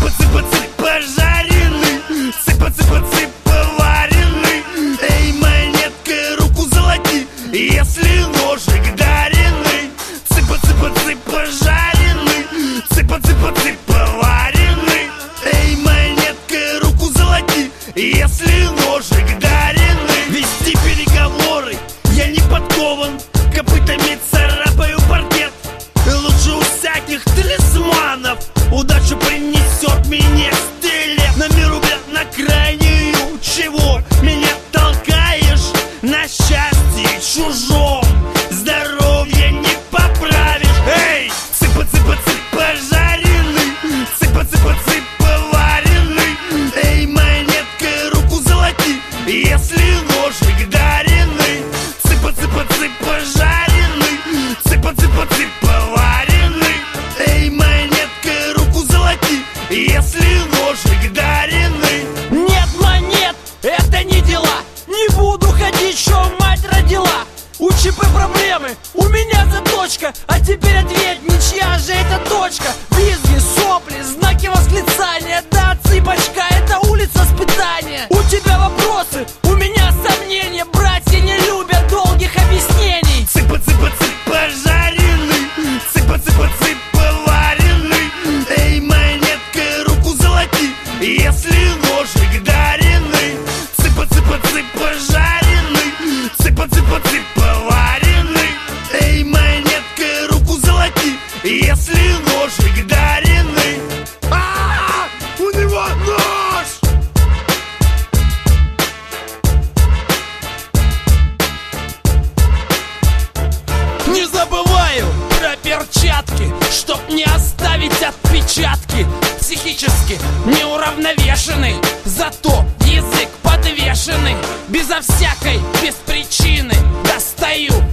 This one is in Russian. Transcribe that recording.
Цыпа-цыпа-цып пожаренный, цыпа-цыпа-цып поваренный. Эй, монеткой руку золоти, если ножик даренный. Цыпа-цыпа-цып пожаренный, цыпа-цыпа-цып поваренный. Эй, монеткой руку золоти, если ножик даренный. Вести переговоры я не подкован, копытами царапаю паркет. Лучше у всяких талисманов удачу принесет мне стилет. На миру, бля, на крайнюю, чего меня толкаешь? На счастье чужом здоровье не поправишь. Эй, цыпа-цыпа-цып пожаренный, цыпа-цыпа-цып поваренный. Эй, монеткой руку золоти, если ножик даренный. Цыпа-цыпа-цып пожаренный, цыпа-цыпа-цып поваренный. Эй, монеткой руку золоти, если ножик даренный. Нет монет, это не дела. Не буду ходить, что мать родила. У ЧП проблемы, у меня заточка. А теперь ответь, ничья же эта точка. Визги, сопли, знаки восклицания. Да, цыпочка, это улица испытания. У тебя вопросы, у меня сомнения. Братья не любят долгих объяснений. Цыпа-цыпа-цып пожаренный, цыпа-цыпа-цып поваренный. Эй, монеткой руку золоти, если ножик даренный. Цыпа-цыпа-цып пожаренный, цыпа-цыпа-цып поваренный. Эй, монеткой руку золоти, если ножик даренный. У него нож! Не забываю про перчатки, чтоб не оставить отпечатки. Психически неуравновешенный, зато язык подвешенный. Безо всякой, без причины достаю